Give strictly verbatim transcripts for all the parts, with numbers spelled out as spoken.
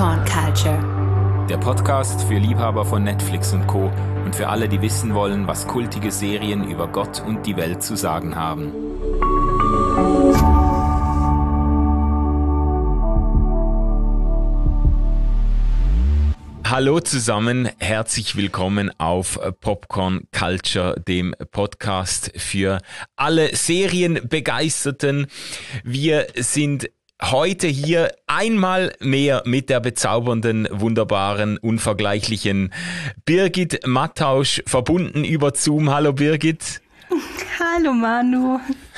Popcorn Culture. Der Podcast für Liebhaber von Netflix und Co. und für alle, die wissen wollen, was kultige Serien über Gott und die Welt zu sagen haben. Hallo zusammen, herzlich willkommen auf Popcorn Culture, dem Podcast für alle Serienbegeisterten. Wir sind heute hier einmal mehr mit der bezaubernden, wunderbaren, unvergleichlichen Birgit Mattausch verbunden über Zoom. Hallo Birgit. Hallo Manu.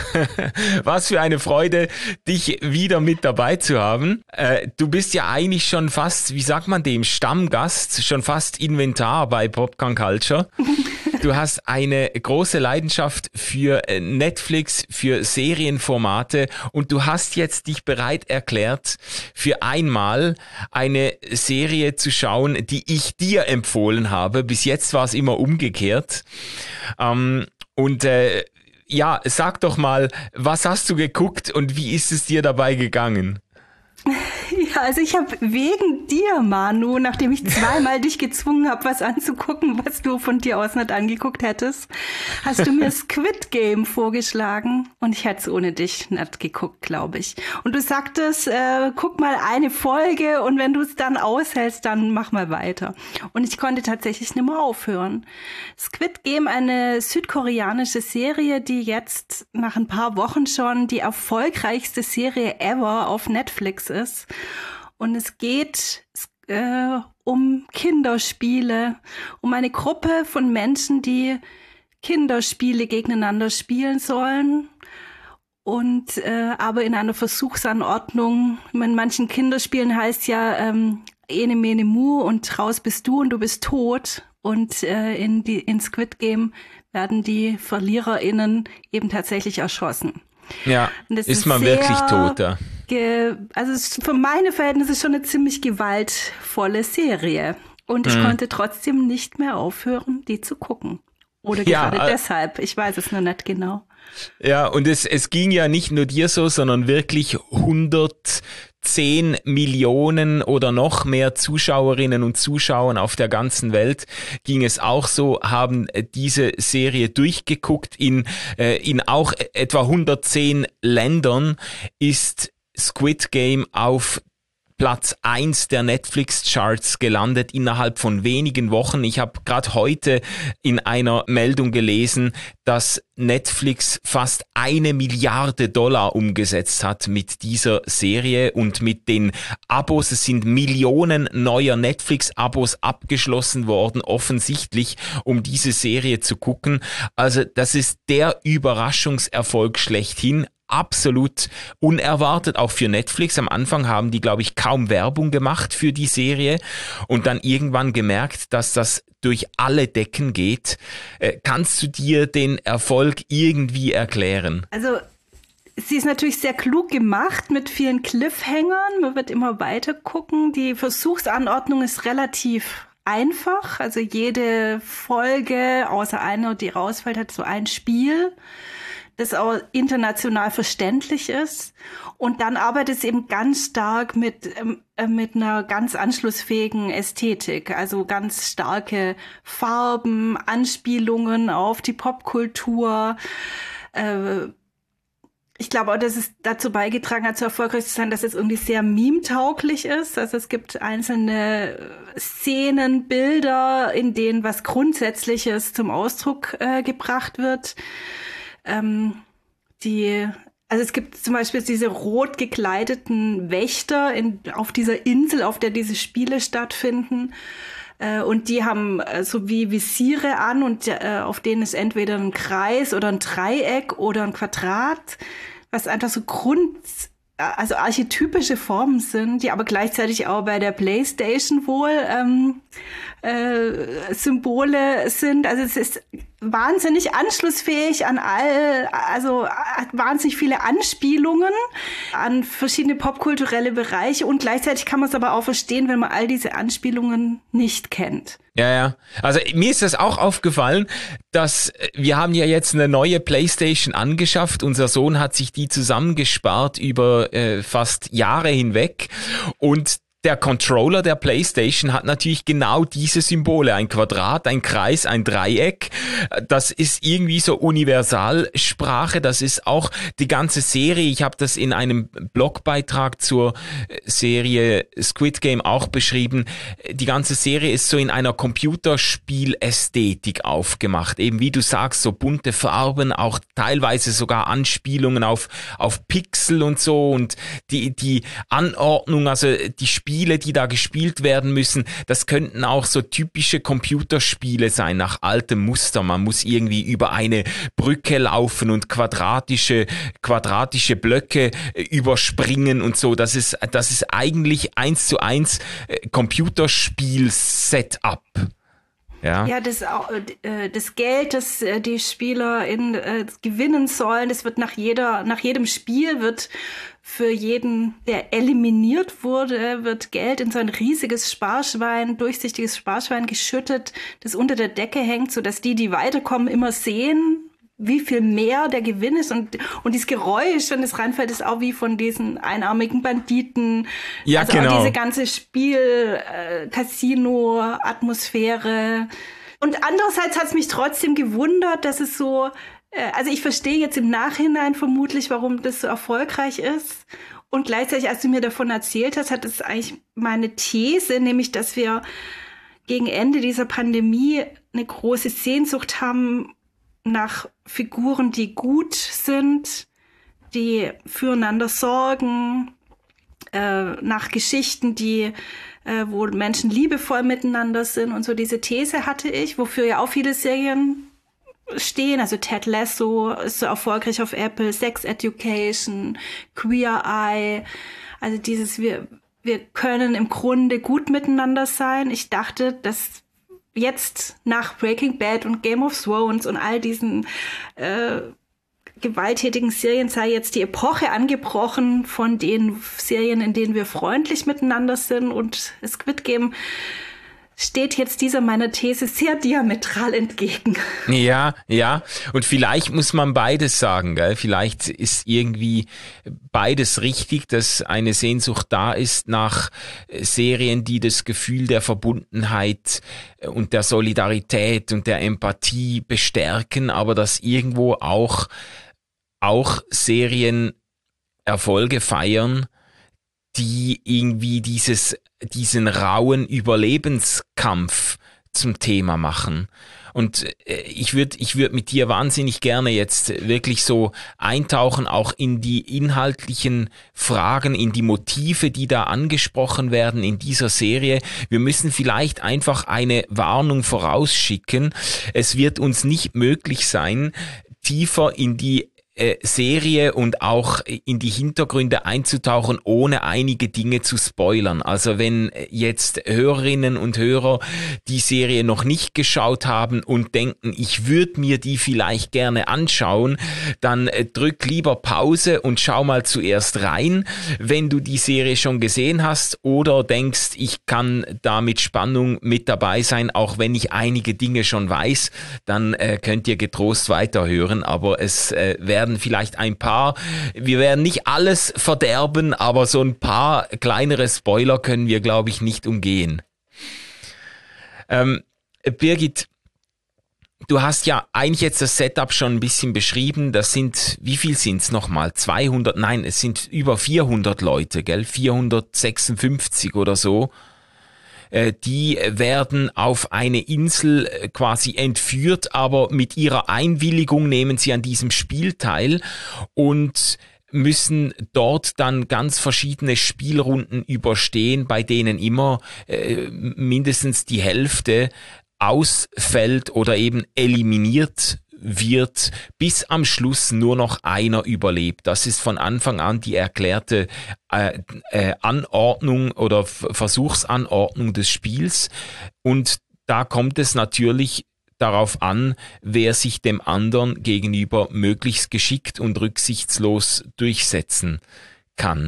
Was für eine Freude, dich wieder mit dabei zu haben. Äh, du bist ja eigentlich schon fast, wie sagt man dem, Stammgast, schon fast Inventar bei Popcorn Culture. Du hast eine große Leidenschaft für Netflix, für Serienformate und du hast jetzt dich bereit erklärt, für einmal eine Serie zu schauen, die ich dir empfohlen habe. Bis jetzt war es immer umgekehrt. Ähm, und äh, ja, sag doch mal, was hast du geguckt und wie ist es dir dabei gegangen? Ja, also ich habe wegen dir, Manu, nachdem ich zweimal dich gezwungen habe, was anzugucken, was du von dir aus nicht angeguckt hättest, hast du mir Squid Game vorgeschlagen und ich hätte es ohne dich nicht geguckt, glaube ich. Und du sagtest, äh, guck mal eine Folge und wenn du es dann aushältst, dann mach mal weiter. Und ich konnte tatsächlich nicht mehr aufhören. Squid Game, eine südkoreanische Serie, die jetzt nach ein paar Wochen schon die erfolgreichste Serie ever auf Netflix ist. Und es geht äh, um Kinderspiele, um eine Gruppe von Menschen, die Kinderspiele gegeneinander spielen sollen. Und äh, aber in einer Versuchsanordnung. In manchen Kinderspielen heißt ja ähm, Ene Mene Mu und raus bist du und du bist tot. Und äh, in, die, in Squid Game werden die VerliererInnen eben tatsächlich erschossen. Ja, ist, ist man wirklich tot da? Ge- also es ist für meine Verhältnisse schon eine ziemlich gewaltvolle Serie. Und ich mhm. konnte trotzdem nicht mehr aufhören, die zu gucken. Oder gerade ja, deshalb, ich weiß es nur nicht genau. Ja, und es, es ging ja nicht nur dir so, sondern wirklich hundertzehn Millionen oder noch mehr Zuschauerinnen und Zuschauern auf der ganzen Welt ging es auch so, haben diese Serie durchgeguckt. In, äh, in auch etwa hundertzehn Ländern ist Squid Game auf Platz eins der Netflix-Charts gelandet innerhalb von wenigen Wochen. Ich habe gerade heute in einer Meldung gelesen, dass Netflix fast eine Milliarde Dollar umgesetzt hat mit dieser Serie und mit den Abos. Es sind Millionen neuer Netflix-Abos abgeschlossen worden, offensichtlich, um diese Serie zu gucken. Also das ist der Überraschungserfolg schlechthin. Absolut unerwartet, auch für Netflix. Am Anfang haben die, glaube ich, kaum Werbung gemacht für die Serie und dann irgendwann gemerkt, dass das durch alle Decken geht. Äh, kannst du dir den Erfolg irgendwie erklären? Also sie ist natürlich sehr klug gemacht mit vielen Cliffhangern. Man wird immer weiter gucken. Die Versuchsanordnung ist relativ einfach. Also jede Folge, außer einer, die rausfällt, hat so ein Spiel, das auch international verständlich ist. Und dann arbeitet es eben ganz stark mit, äh, mit einer ganz anschlussfähigen Ästhetik. Also ganz starke Farben, Anspielungen auf die Popkultur. Äh, ich glaube auch, dass es dazu beigetragen hat, so erfolgreich zu sein, dass es irgendwie sehr meme-tauglich ist. Also es gibt einzelne Szenen, Bilder, in denen was Grundsätzliches zum Ausdruck äh, gebracht wird. Ähm, die, also es gibt zum Beispiel diese rot gekleideten Wächter in, auf dieser Insel, auf der diese Spiele stattfinden. Äh, und die haben äh, so wie Visiere an und äh, auf denen ist entweder ein Kreis oder ein Dreieck oder ein Quadrat, was einfach so Grund, also archetypische Formen sind, die aber gleichzeitig auch bei der PlayStation wohl ähm, äh, Symbole sind. Also es ist wahnsinnig anschlussfähig an all, also hat wahnsinnig viele Anspielungen an verschiedene popkulturelle Bereiche und gleichzeitig kann man es aber auch verstehen, wenn man all diese Anspielungen nicht kennt. Ja, ja. Also mir ist das auch aufgefallen, dass wir haben ja jetzt eine neue PlayStation angeschafft. Unser Sohn hat sich die zusammengespart über äh, fast Jahre hinweg und der Controller der PlayStation hat natürlich genau diese Symbole, ein Quadrat, ein Kreis, ein Dreieck. Das ist irgendwie so Universalsprache, das ist auch die ganze Serie. Ich habe das in einem Blogbeitrag zur Serie Squid Game auch beschrieben. Die ganze Serie ist so in einer Computerspielästhetik aufgemacht. Eben wie du sagst, so bunte Farben, auch teilweise sogar Anspielungen auf, auf Pixel und so, und die, die Anordnung, also die Spiele, die da gespielt werden müssen, das könnten auch so typische Computerspiele sein, nach altem Muster. Man muss irgendwie über eine Brücke laufen und quadratische, quadratische Blöcke überspringen und so. Das ist, das ist eigentlich eins zu eins Computerspiel-Setup. Ja, ja das, das Geld, das die Spieler in, äh, gewinnen sollen, das wird nach jeder, nach jedem Spiel wird für jeden, der eliminiert wurde, wird Geld in so ein riesiges Sparschwein, durchsichtiges Sparschwein geschüttet, das unter der Decke hängt, sodass die, die weiterkommen, immer sehen, wie viel mehr der Gewinn ist. Und, und dieses Geräusch, wenn es reinfällt, ist auch wie von diesen einarmigen Banditen. Ja, also genau. Auch diese ganze Spiel, äh, Casino, Atmosphäre. Und andererseits hat es mich trotzdem gewundert, dass es so, äh, also ich verstehe jetzt im Nachhinein vermutlich, warum das so erfolgreich ist. Und gleichzeitig, als du mir davon erzählt hast, hat es eigentlich meine These, nämlich, dass wir gegen Ende dieser Pandemie eine große Sehnsucht haben nach Figuren, die gut sind, die füreinander sorgen, äh, nach Geschichten, die, äh, wo Menschen liebevoll miteinander sind und so. Diese These hatte ich, wofür ja auch viele Serien stehen. Also Ted Lasso ist so erfolgreich auf Apple, Sex Education, Queer Eye. Also dieses, wir, wir können im Grunde gut miteinander sein. Ich dachte, dass jetzt nach Breaking Bad und Game of Thrones und all diesen äh, gewalttätigen Serien sei jetzt die Epoche angebrochen von den Serien, in denen wir freundlich miteinander sind, und Squid Game steht jetzt dieser meiner These sehr diametral entgegen. Ja, ja. Und vielleicht muss man beides sagen, gell? Vielleicht ist irgendwie beides richtig, dass eine Sehnsucht da ist nach Serien, die das Gefühl der Verbundenheit und der Solidarität und der Empathie bestärken, aber dass irgendwo auch, auch Serien Erfolge feiern, die irgendwie dieses, diesen rauen Überlebenskampf zum Thema machen. Und ich würde ich würd mit dir wahnsinnig gerne jetzt wirklich so eintauchen, auch in die inhaltlichen Fragen, in die Motive, die da angesprochen werden in dieser Serie. Wir müssen vielleicht einfach eine Warnung vorausschicken. Es wird uns nicht möglich sein, tiefer in die Serie und auch in die Hintergründe einzutauchen, ohne einige Dinge zu spoilern. Also wenn jetzt Hörerinnen und Hörer die Serie noch nicht geschaut haben und denken, ich würde mir die vielleicht gerne anschauen, dann drück lieber Pause und schau mal zuerst rein, wenn du die Serie schon gesehen hast, oder denkst, ich kann da mit Spannung mit dabei sein, auch wenn ich einige Dinge schon weiß, dann äh, könnt ihr getrost weiterhören, aber es äh, werden vielleicht ein paar, wir werden nicht alles verderben, aber so ein paar kleinere Spoiler können wir, glaube ich, nicht umgehen. Ähm, Birgit, du hast ja eigentlich jetzt das Setup schon ein bisschen beschrieben. Das sind, wie viel sind es nochmal? zweihundert? Nein, es sind über vierhundert Leute, gell? vierhundertsechsundfünfzig oder so. Die werden auf eine Insel quasi entführt, aber mit ihrer Einwilligung nehmen sie an diesem Spiel teil und müssen dort dann ganz verschiedene Spielrunden überstehen, bei denen immer äh, mindestens die Hälfte ausfällt oder eben eliminiert wird, bis am Schluss nur noch einer überlebt. Das ist von Anfang an die erklärte äh, äh, Anordnung oder F- Versuchsanordnung des Spiels. Und da kommt es natürlich darauf an, wer sich dem anderen gegenüber möglichst geschickt und rücksichtslos durchsetzen kann.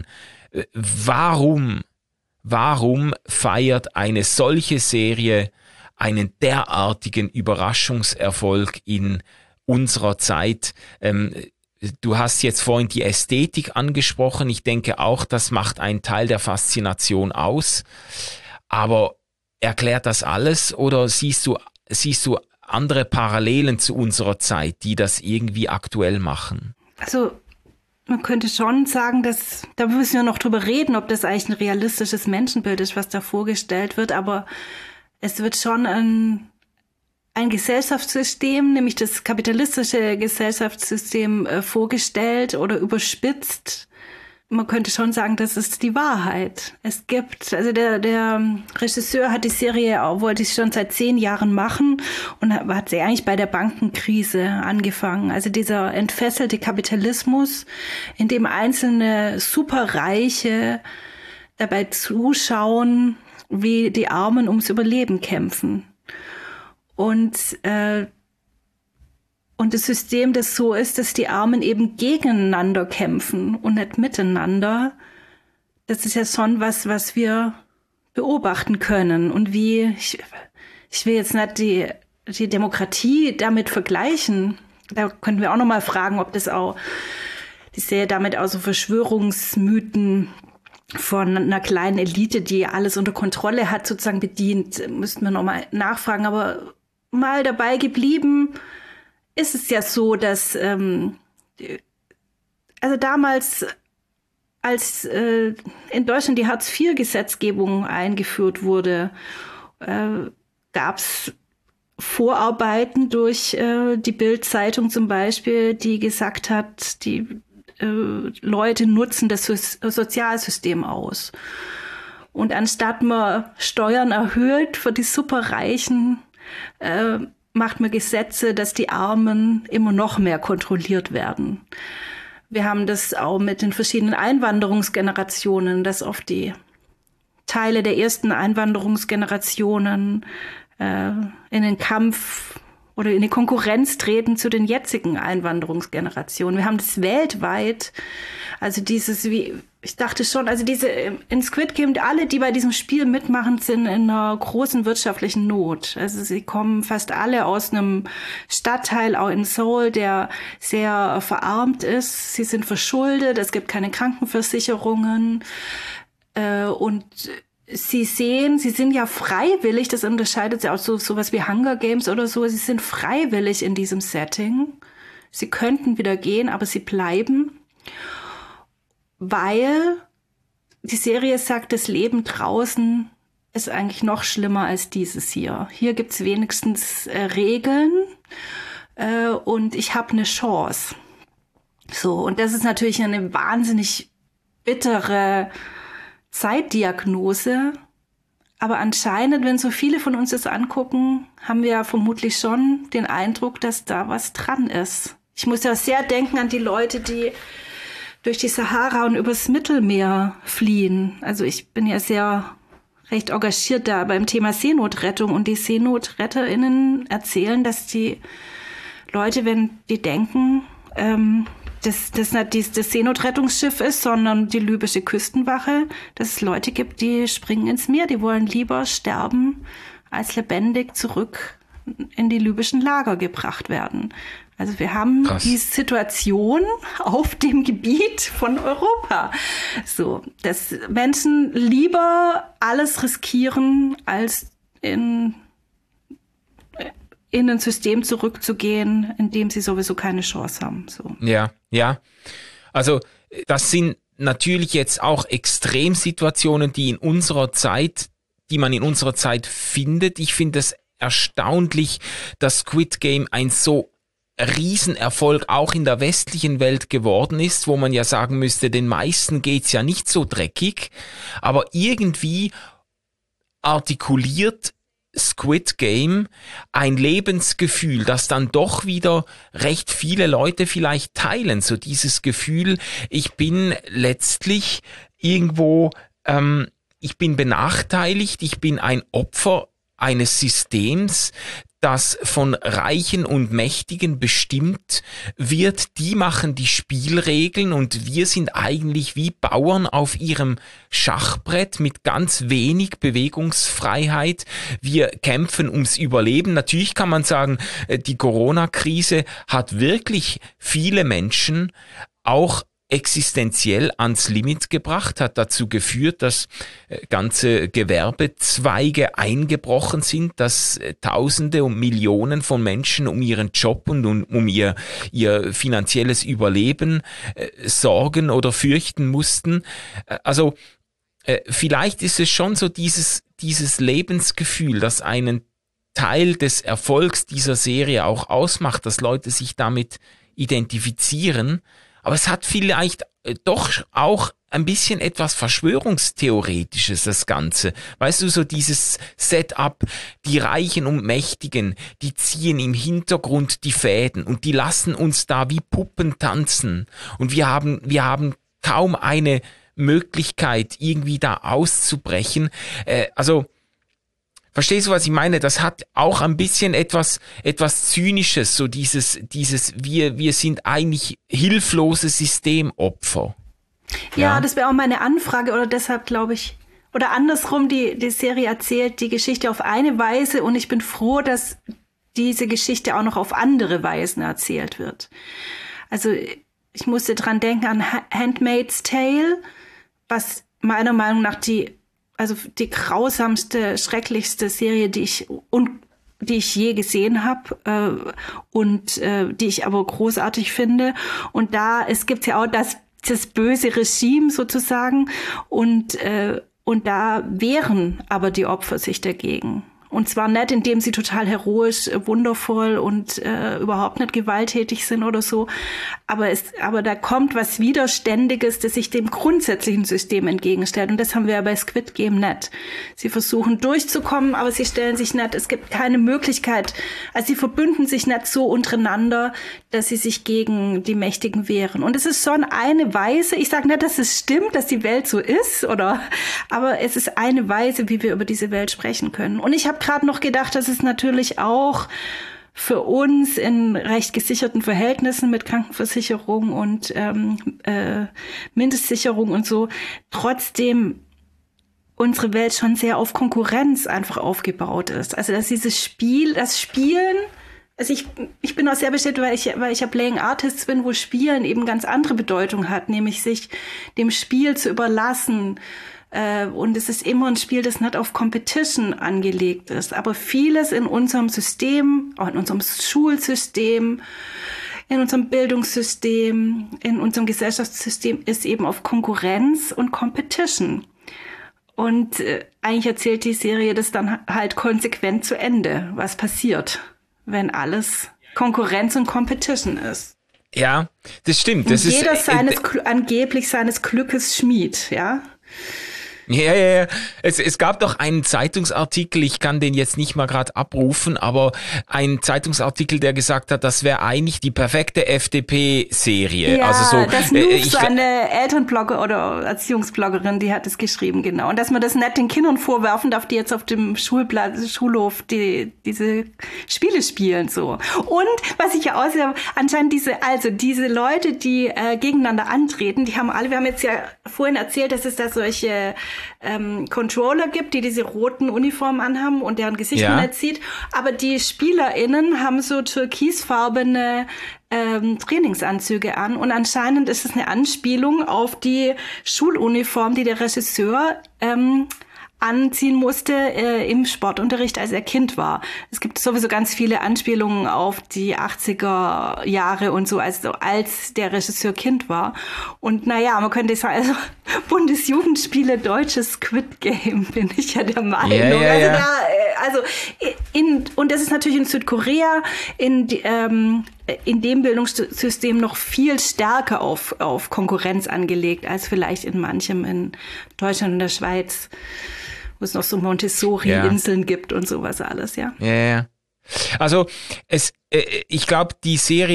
Warum, warum feiert eine solche Serie einen derartigen Überraschungserfolg in unserer Zeit? Ähm, du hast jetzt vorhin die Ästhetik angesprochen. Ich denke auch, das macht einen Teil der Faszination aus. Aber erklärt das alles oder siehst du, siehst du andere Parallelen zu unserer Zeit, die das irgendwie aktuell machen? Also man könnte schon sagen, dass, da müssen wir noch drüber reden, ob das eigentlich ein realistisches Menschenbild ist, was da vorgestellt wird, aber es wird schon ein, ein Gesellschaftssystem, nämlich das kapitalistische Gesellschaftssystem äh, vorgestellt oder überspitzt. Man könnte schon sagen, das ist die Wahrheit. Es gibt, also der, der Regisseur hat die Serie, wollte ich schon seit zehn Jahren machen und hat sie eigentlich bei der Bankenkrise angefangen. Also dieser entfesselte Kapitalismus, in dem einzelne Superreiche dabei zuschauen, wie die Armen ums Überleben kämpfen. Und äh, Und das System, das so ist, dass die Armen eben gegeneinander kämpfen und nicht miteinander, das ist ja schon was, was wir beobachten können. Und wie, ich, ich will jetzt nicht die, die Demokratie damit vergleichen. Da könnten wir auch nochmal fragen, ob das auch, ich sehe damit auch so Verschwörungsmythen von einer kleinen Elite, die alles unter Kontrolle hat, sozusagen bedient, müssten wir nochmal nachfragen. Aber mal dabei geblieben, ist es ja so, dass ähm, also damals, als äh, in Deutschland die Hartz vier Gesetzgebung eingeführt wurde, äh, gab es Vorarbeiten durch äh, die Bild-Zeitung zum Beispiel, die gesagt hat, die äh, Leute nutzen das so- Sozialsystem aus. Und anstatt man Steuern erhöht für die Superreichen, äh, macht man Gesetze, dass die Armen immer noch mehr kontrolliert werden. Wir haben das auch mit den verschiedenen Einwanderungsgenerationen, dass oft die Teile der ersten Einwanderungsgenerationen äh, in den Kampf oder in die Konkurrenz treten zu den jetzigen Einwanderungsgenerationen. Wir haben das weltweit, also dieses, wie ich dachte schon, also diese in Squid Game, alle, die bei diesem Spiel mitmachen, sind in einer großen wirtschaftlichen Not. Also sie kommen fast alle aus einem Stadtteil, auch in Seoul, der sehr verarmt ist. Sie sind verschuldet, es gibt keine Krankenversicherungen äh, und Sie sehen, sie sind ja freiwillig, das unterscheidet sie auch so sowas wie Hunger Games oder so, sie sind freiwillig in diesem Setting. Sie könnten wieder gehen, aber sie bleiben, weil die Serie sagt, das Leben draußen ist eigentlich noch schlimmer als dieses hier. Hier gibt's wenigstens äh, Regeln äh, und ich habe eine Chance. So, und das ist natürlich eine wahnsinnig bittere Zeitdiagnose, aber anscheinend, wenn so viele von uns das angucken, haben wir ja vermutlich schon den Eindruck, dass da was dran ist. Ich muss ja sehr denken an die Leute, die durch die Sahara und übers Mittelmeer fliehen. Also ich bin ja sehr recht engagiert da beim Thema Seenotrettung und die SeenotretterInnen erzählen, dass die Leute, wenn die denken, ähm, dass das nicht das Seenotrettungsschiff ist, sondern die libysche Küstenwache, dass es Leute gibt, die springen ins Meer, die wollen lieber sterben, als lebendig zurück in die libyschen Lager gebracht werden. Also wir haben Krass. Die Situation auf dem Gebiet von Europa. So, dass Menschen lieber alles riskieren, als in in ein System zurückzugehen, in dem sie sowieso keine Chance haben. So. Ja, ja. Also das sind natürlich jetzt auch Extremsituationen, die in unserer Zeit, die man in unserer Zeit findet. Ich finde es erstaunlich, dass Squid Game ein so Riesenerfolg auch in der westlichen Welt geworden ist, wo man ja sagen müsste, den meisten geht's ja nicht so dreckig, aber irgendwie artikuliert Squid Game ein Lebensgefühl, das dann doch wieder recht viele Leute vielleicht teilen. So dieses Gefühl, ich bin letztlich irgendwo, ähm, ich bin benachteiligt, ich bin ein Opfer eines Systems, das von Reichen und Mächtigen bestimmt wird. Die machen die Spielregeln und wir sind eigentlich wie Bauern auf ihrem Schachbrett mit ganz wenig Bewegungsfreiheit. Wir kämpfen ums Überleben. Natürlich kann man sagen, die Corona-Krise hat wirklich viele Menschen auch existenziell ans Limit gebracht, hat dazu geführt, dass ganze Gewerbezweige eingebrochen sind, dass Tausende und Millionen von Menschen um ihren Job und um ihr, ihr finanzielles Überleben äh, sorgen oder fürchten mussten. Also äh, vielleicht ist es schon so dieses, dieses Lebensgefühl, das einen Teil des Erfolgs dieser Serie auch ausmacht, dass Leute sich damit identifizieren. Aber es hat vielleicht doch auch ein bisschen etwas Verschwörungstheoretisches, das Ganze. Weißt du, so dieses Setup, die Reichen und Mächtigen, die ziehen im Hintergrund die Fäden und die lassen uns da wie Puppen tanzen. Und wir haben, wir haben kaum eine Möglichkeit, irgendwie da auszubrechen. Äh, also, verstehst du, was ich meine? Das hat auch ein bisschen etwas, etwas Zynisches, so dieses, dieses, wir, wir sind eigentlich hilflose Systemopfer. Ja, ja, das wäre auch meine Anfrage oder deshalb glaube ich, oder andersrum, die, die Serie erzählt die Geschichte auf eine Weise und ich bin froh, dass diese Geschichte auch noch auf andere Weisen erzählt wird. Also, ich musste dran denken an Handmaid's Tale, was meiner Meinung nach die Also die grausamste, schrecklichste Serie, die ich und die ich je gesehen habe äh, und äh, die ich aber großartig finde. Und da es gibt ja auch das das böse Regime sozusagen und äh, und da wehren aber die Opfer sich dagegen. Und zwar nicht, indem sie total heroisch, wundervoll und äh, überhaupt nicht gewalttätig sind oder so. Aber es, aber da kommt was Widerständiges, das sich dem grundsätzlichen System entgegenstellt. Und das haben wir ja bei Squid Game nicht. Sie versuchen durchzukommen, aber sie stellen sich nicht, es gibt keine Möglichkeit. Also sie verbünden sich nicht so untereinander, dass sie sich gegen die Mächtigen wehren. Und es ist schon eine Weise, ich sage nicht, dass es stimmt, dass die Welt so ist, oder, aber es ist eine Weise, wie wir über diese Welt sprechen können. Und ich habe gerade noch gedacht, dass es natürlich auch für uns in recht gesicherten Verhältnissen mit Krankenversicherung und ähm, äh, Mindestsicherung und so trotzdem unsere Welt schon sehr auf Konkurrenz einfach aufgebaut ist. Also dass dieses Spiel, das Spielen, also ich ich bin auch sehr beschäftigt, weil ich weil ich ja Playing Artist bin, wo Spielen eben ganz andere Bedeutung hat, nämlich sich dem Spiel zu überlassen. Und es ist immer ein Spiel, das nicht auf Competition angelegt ist. Aber vieles in unserem System, auch in unserem Schulsystem, in unserem Bildungssystem, in unserem Gesellschaftssystem ist eben auf Konkurrenz und Competition. Und äh, eigentlich erzählt die Serie das dann halt konsequent zu Ende, was passiert, wenn alles Konkurrenz und Competition ist. Ja, das stimmt. Das und jeder ist, seines, äh, angeblich seines Glückes Schmied, ja. Ja, ja, ja. Es, es gab doch einen Zeitungsartikel, ich kann den jetzt nicht mal gerade abrufen, aber ein Zeitungsartikel, der gesagt hat, das wäre eigentlich die perfekte F D P-Serie. Ja, also so, das äh, Noobs, ich, eine Elternblogger oder Erziehungsbloggerin, die hat es geschrieben, genau. Und dass man das nicht den Kindern vorwerfen darf, die jetzt auf dem Schulplatz, Schulhof die, diese Spiele spielen, so. Und was ich ja auch sehr, anscheinend diese, also diese Leute, die äh, gegeneinander antreten, die haben alle, wir haben jetzt ja vorhin erzählt, dass es da solche ähm, Controller gibt, die diese roten Uniformen anhaben und deren Gesicht ja. man nicht sieht. Aber die SpielerInnen haben so türkisfarbene ähm, Trainingsanzüge an und anscheinend ist es eine Anspielung auf die Schuluniform, die der Regisseur ähm, anziehen musste äh, im Sportunterricht, als er Kind war. Es gibt sowieso ganz viele Anspielungen auf die achtziger Jahre und so, also als der Regisseur Kind war. Und naja, man könnte sagen, also Bundesjugendspiele, deutsches Squid Game, bin ich ja der Meinung. Ja, ja, also, ja. da, also in, und das ist natürlich in Südkorea, in, ähm, in dem Bildungssystem noch viel stärker auf, auf Konkurrenz angelegt, als vielleicht in manchem in Deutschland und der Schweiz, wo es noch so Montessori-Inseln ja. gibt und sowas alles, ja. Ja, ja. Also es, äh, ich glaube, die Serie ist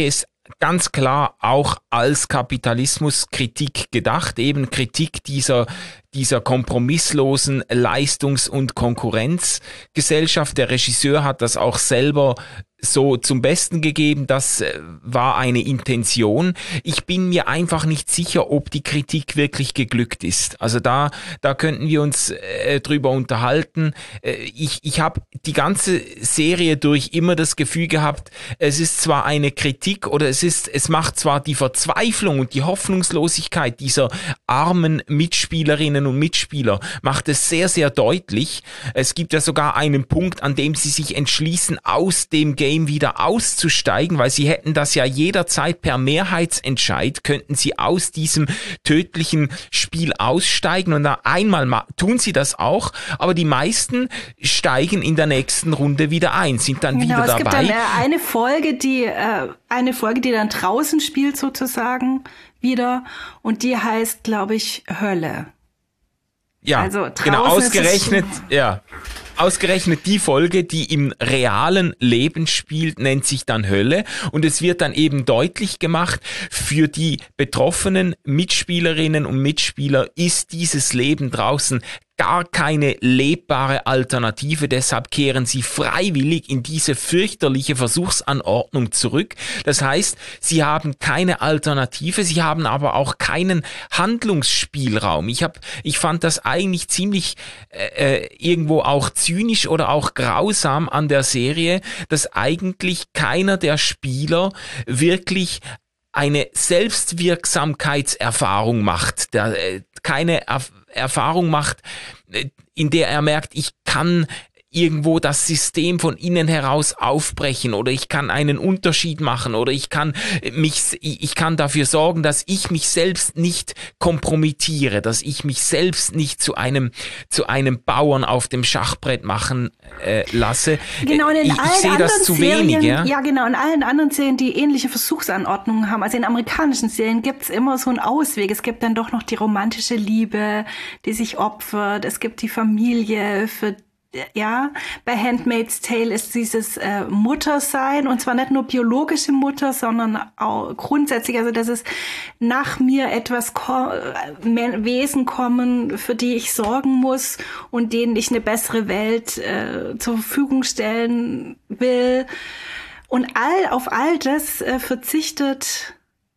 ganz klar auch als Kapitalismuskritik gedacht, eben Kritik dieser dieser kompromisslosen Leistungs- und Konkurrenzgesellschaft. Der Regisseur hat das auch selber so zum Besten gegeben, das war eine Intention. Ich bin mir einfach nicht sicher, ob die Kritik wirklich geglückt ist. Also da da könnten wir uns äh, drüber unterhalten. Äh, ich ich habe die ganze Serie durch immer das Gefühl gehabt, es ist zwar eine Kritik oder es ist es macht zwar die Verzweiflung und die Hoffnungslosigkeit dieser armen Mitspielerinnen und Mitspieler macht es sehr, sehr deutlich. Es gibt ja sogar einen Punkt, an dem sie sich entschließen, aus dem Game wieder auszusteigen, weil sie hätten das ja jederzeit per Mehrheitsentscheid, könnten sie aus diesem tödlichen Spiel aussteigen und einmal ma- tun sie das auch, aber die meisten steigen in der nächsten Runde wieder ein, sind dann genau, wieder es dabei. Es gibt dann eine Folge, die äh, eine Folge, die dann draußen spielt sozusagen wieder und die heißt, glaube ich, Hölle. Ja, also genau, ausgerechnet, ja, ausgerechnet die Folge, die im realen Leben spielt, nennt sich dann Hölle und es wird dann eben deutlich gemacht, für die betroffenen Mitspielerinnen und Mitspieler ist dieses Leben draußen gar keine lebbare Alternative, deshalb kehren sie freiwillig in diese fürchterliche Versuchsanordnung zurück. Das heißt, sie haben keine Alternative, sie haben aber auch keinen Handlungsspielraum. Ich hab, ich fand das eigentlich ziemlich äh, irgendwo auch zynisch oder auch grausam an der Serie, dass eigentlich keiner der Spieler wirklich eine Selbstwirksamkeitserfahrung macht, der äh, keine Erf- Erfahrung macht, in der er merkt, ich kann irgendwo das System von innen heraus aufbrechen oder ich kann einen Unterschied machen oder ich kann mich, ich kann dafür sorgen, dass ich mich selbst nicht kompromittiere, dass ich mich selbst nicht zu einem, zu einem Bauern auf dem Schachbrett machen äh, lasse. Genau, und in ich, allen ich sehe das zu Serien, wenig, ja. Ja, genau, in allen anderen Serien, die ähnliche Versuchsanordnungen haben, also in amerikanischen Serien gibt's immer so einen Ausweg. Es gibt dann doch noch die romantische Liebe, die sich opfert. Es gibt die Familie, für ja, bei Handmaid's Tale ist dieses äh, Muttersein und zwar nicht nur biologische Mutter, sondern auch grundsätzlich, also dass es nach mir etwas ko- Wesen kommen, für die ich sorgen muss und denen ich eine bessere Welt äh, zur Verfügung stellen will. Und all auf all das äh, verzichtet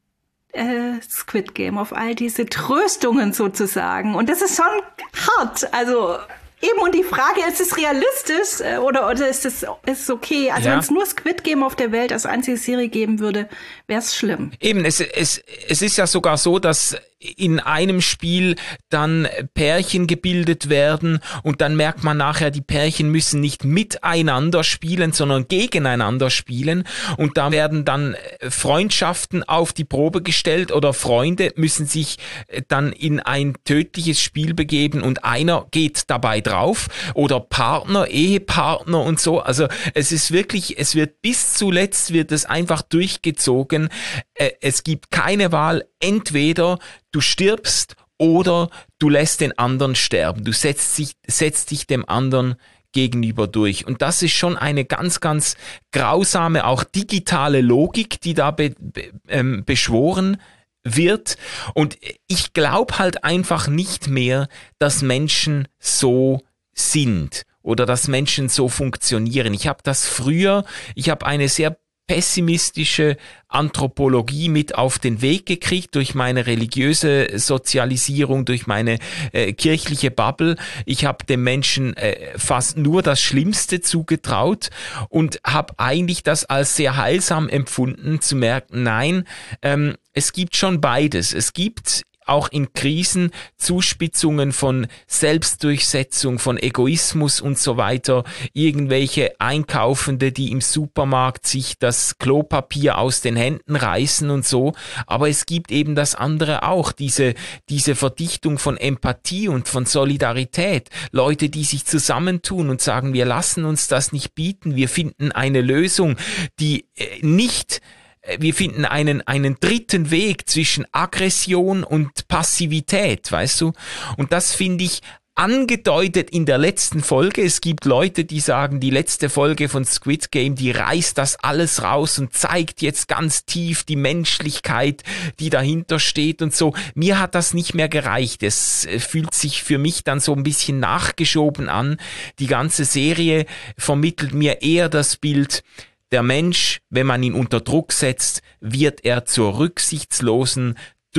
äh, Squid Game, auf all diese Tröstungen sozusagen. Und das ist schon hart, also eben, und die Frage, ist es realistisch äh, oder, oder ist es ist okay? Also ja. Wenn es nur Squid Game auf der Welt als einzige Serie geben würde, wäre es schlimm. Eben, es, es, es ist ja sogar so, dass in einem Spiel dann Pärchen gebildet werden und dann merkt man nachher, die Pärchen müssen nicht miteinander spielen, sondern gegeneinander spielen und da werden dann Freundschaften auf die Probe gestellt oder Freunde müssen sich dann in ein tödliches Spiel begeben und einer geht dabei drauf oder Partner, Ehepartner und so. Also es ist wirklich, es wird bis zuletzt wird es einfach durchgezogen. Es gibt keine Wahl, entweder du stirbst oder du lässt den anderen sterben. Du setzt dich, setzt dich dem anderen gegenüber durch. Und das ist schon eine ganz, ganz grausame, auch digitale Logik, die da be, be, ähm, beschworen wird. Und ich glaube halt einfach nicht mehr, dass Menschen so sind oder dass Menschen so funktionieren. Ich habe das früher, ich habe eine sehr pessimistische Anthropologie mit auf den Weg gekriegt durch meine religiöse Sozialisierung, durch meine äh, kirchliche Bubble. Ich habe dem Menschen äh, fast nur das Schlimmste zugetraut und habe eigentlich das als sehr heilsam empfunden, zu merken, nein, ähm, es gibt schon beides. Es gibt auch in Krisen Zuspitzungen von Selbstdurchsetzung, von Egoismus und so weiter, irgendwelche Einkaufende, die im Supermarkt sich das Klopapier aus den Händen reißen und so, aber es gibt eben das andere auch, diese, diese Verdichtung von Empathie und von Solidarität, Leute, die sich zusammentun und sagen, wir lassen uns das nicht bieten, wir finden eine Lösung, die nicht Wir finden einen, einen dritten Weg zwischen Aggression und Passivität, weißt du? Und das finde ich angedeutet in der letzten Folge. Es gibt Leute, die sagen, die letzte Folge von Squid Game, die reißt das alles raus und zeigt jetzt ganz tief die Menschlichkeit, die dahinter steht und so. Mir hat das nicht mehr gereicht. Es fühlt sich für mich dann so ein bisschen nachgeschoben an. Die ganze Serie vermittelt mir eher das Bild, der Mensch, wenn man ihn unter Druck setzt, wird er zur rücksichtslosen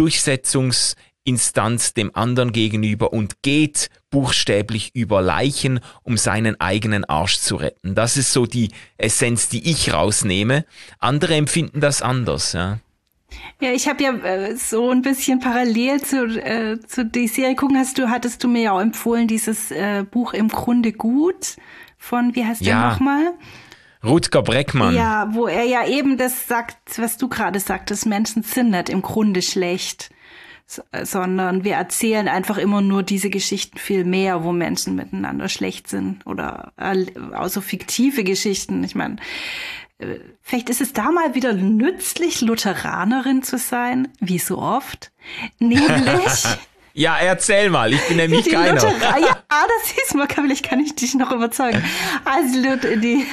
Durchsetzungsinstanz dem anderen gegenüber und geht buchstäblich über Leichen, um seinen eigenen Arsch zu retten. Das ist so die Essenz, die ich rausnehme. Andere empfinden das anders, ja. Ja, ich habe ja äh, so ein bisschen parallel zu, äh, zu die Serie gucken, hast du, hattest du mir ja auch empfohlen, dieses äh, Buch Im Grunde gut von, wie heißt ja. der nochmal? Rutger Breckmann. Ja, wo er ja eben das sagt, was du gerade sagtest, Menschen sind nicht im Grunde schlecht, so, sondern wir erzählen einfach immer nur diese Geschichten viel mehr, wo Menschen miteinander schlecht sind oder äh, außer fiktive Geschichten. Ich meine, äh, vielleicht ist es da mal wieder nützlich, Lutheranerin zu sein, wie so oft, nämlich... Ja, erzähl mal, ich bin nämlich die keiner. Luther- ja, das ist mal, vielleicht kann ich dich noch überzeugen. Also Luther, die,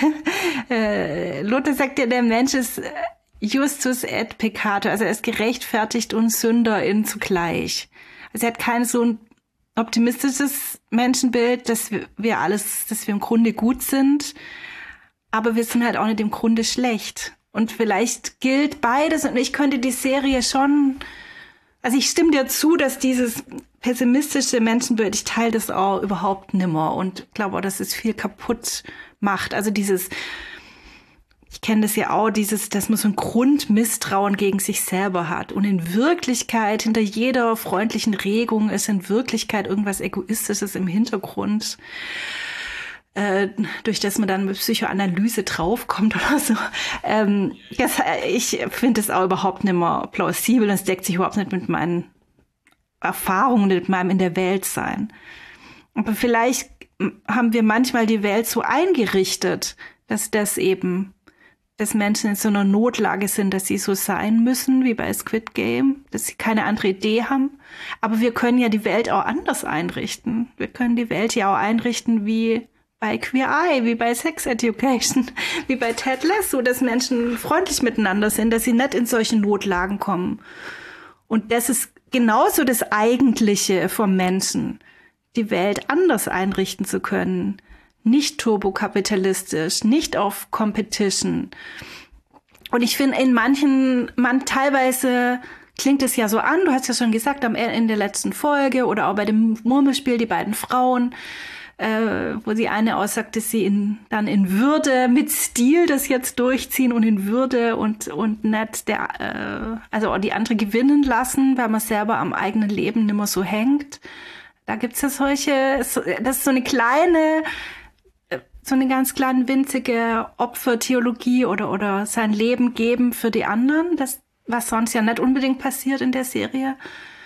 äh, Luther sagt ja, der Mensch ist Justus et peccator, also er ist gerechtfertigt und Sünder in zugleich. Also er hat kein so ein optimistisches Menschenbild, dass wir, wir alles, dass wir im Grunde gut sind, aber wir sind halt auch nicht im Grunde schlecht. Und vielleicht gilt beides und ich könnte die Serie schon... Also ich stimme dir zu, dass dieses pessimistische Menschenbild, ich teile das auch überhaupt nimmer und glaube auch, dass es viel kaputt macht. Also dieses, ich kenne das ja auch, dieses, dass man so ein Grundmisstrauen gegen sich selber hat. Und in Wirklichkeit, hinter jeder freundlichen Regung ist in Wirklichkeit irgendwas Egoistisches im Hintergrund, äh, durch das man dann mit Psychoanalyse draufkommt oder so. Ähm, das, ich finde es auch überhaupt nicht mehr plausibel und es deckt sich überhaupt nicht mit meinen Erfahrungen, mit meinem in der Welt sein. Aber vielleicht haben wir manchmal die Welt so eingerichtet, dass das eben, dass Menschen in so einer Notlage sind, dass sie so sein müssen, wie bei Squid Game, dass sie keine andere Idee haben. Aber wir können ja die Welt auch anders einrichten. Wir können die Welt ja auch einrichten wie bei Queer Eye, wie bei Sex Education, wie bei Ted Lasso, dass Menschen freundlich miteinander sind, dass sie nicht in solche Notlagen kommen. Und das ist genauso das Eigentliche vom Menschen, die Welt anders einrichten zu können. Nicht turbokapitalistisch, nicht auf Competition. Und ich finde, in manchen, man teilweise klingt es ja so an, du hast ja schon gesagt, am Ende der letzten Folge oder auch bei dem Murmelspiel, die beiden Frauen, Äh, wo die eine aussagt, dass sie in, dann in Würde mit Stil das jetzt durchziehen und in Würde und, und nicht der, äh, also auch die andere gewinnen lassen, weil man selber am eigenen Leben nicht mehr so hängt. Da gibt's ja solche, das ist so eine kleine, so eine ganz kleine winzige Opfertheologie oder, oder sein Leben geben für die anderen, das, was sonst ja nicht unbedingt passiert in der Serie.